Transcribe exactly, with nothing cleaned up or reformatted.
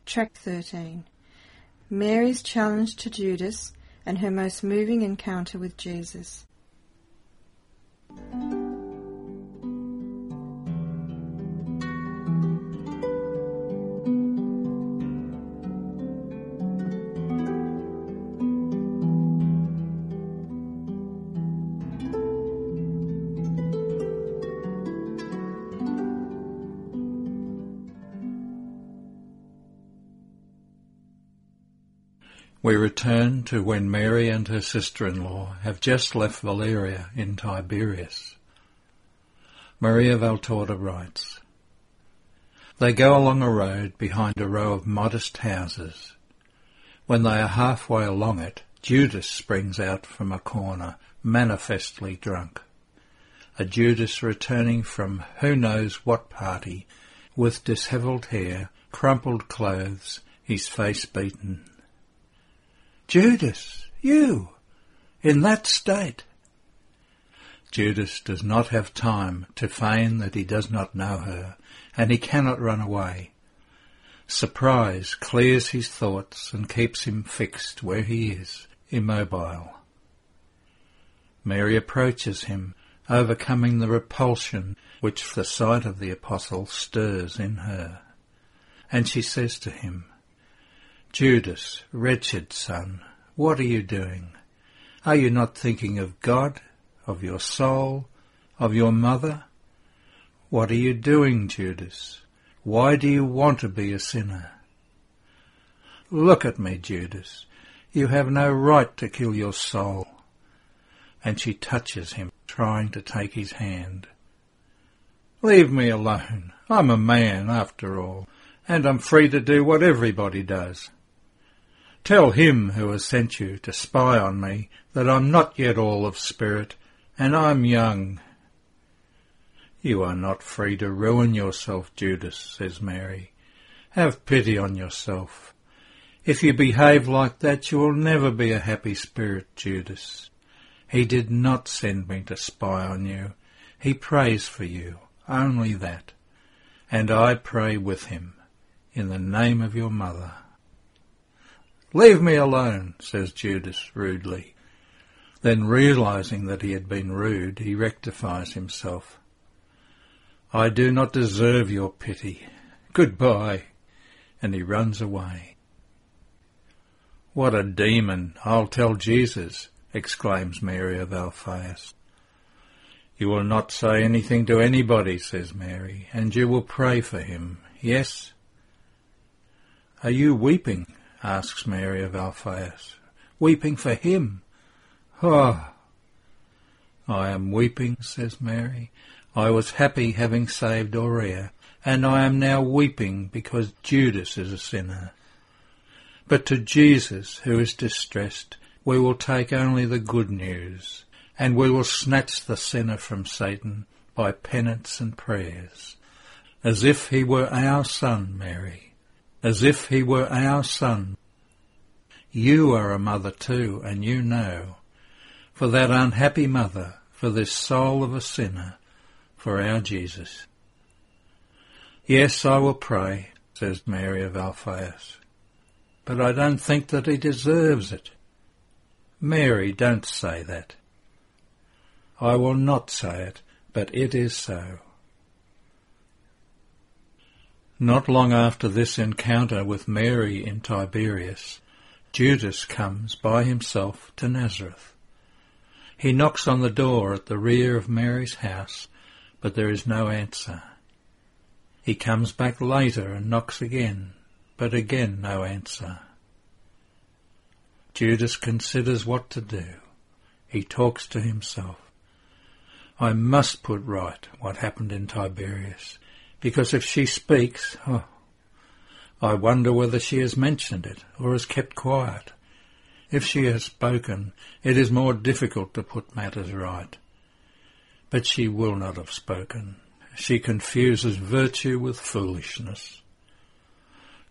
Track thirteen. Mary's challenge to Judas and her most moving encounter with Jesus. We return to when Mary and her sister-in-law have just left Valeria in Tiberias. Maria Valtorta writes, "They go along a road behind a row of modest houses. When they are halfway along it, Judas springs out from a corner, manifestly drunk. A Judas returning from who knows what party, with dishevelled hair, crumpled clothes, his face beaten. Judas, you, in that state." Judas does not have time to feign that he does not know her, and he cannot run away. Surprise clears his thoughts and keeps him fixed where he is, immobile. Mary approaches him, overcoming the repulsion which the sight of the apostle stirs in her. And she says to him, "Judas, wretched son, what are you doing? Are you not thinking of God, of your soul, of your mother? What are you doing, Judas? Why do you want to be a sinner? Look at me, Judas. You have no right to kill your soul." And she touches him, trying to take his hand. "Leave me alone. I'm a man, after all, and I'm free to do what everybody does. Tell him who has sent you to spy on me that I'm not yet all of spirit, and I'm young." "You are not free to ruin yourself, Judas," says Mary. "Have pity on yourself. If you behave like that, you will never be a happy spirit, Judas. He did not send me to spy on you. He prays for you, only that. And I pray with him, in the name of your mother." "Leave me alone," says Judas rudely. Then, realizing that he had been rude, he rectifies himself. "I do not deserve your pity. Goodbye." And he runs away. "What a demon! I'll tell Jesus," exclaims Mary of Alphaeus. "You will not say anything to anybody," says Mary, "and you will pray for him, yes?" "Are you weeping?" asks Mary of Alphaeus. "Weeping for him? Oh!" "I am weeping," says Mary. "I was happy having saved Aurea, and I am now weeping because Judas is a sinner. But to Jesus, who is distressed, we will take only the good news, and we will snatch the sinner from Satan by penance and prayers, as if he were our son, Mary. As if he were our son. You are a mother too, and you know. For that unhappy mother, for this soul of a sinner, for our Jesus." "Yes, I will pray," says Mary of Alphaeus. "But I don't think that he deserves it." "Mary, don't say that." "I will not say it, but it is so." Not long after this encounter with Mary in Tiberias, Judas comes by himself to Nazareth. He knocks on the door at the rear of Mary's house, but there is no answer. He comes back later and knocks again, but again no answer. Judas considers what to do. He talks to himself. "I must put right what happened in Tiberias, because if she speaks, oh, I wonder whether she has mentioned it or has kept quiet. If she has spoken, it is more difficult to put matters right. But she will not have spoken. She confuses virtue with foolishness.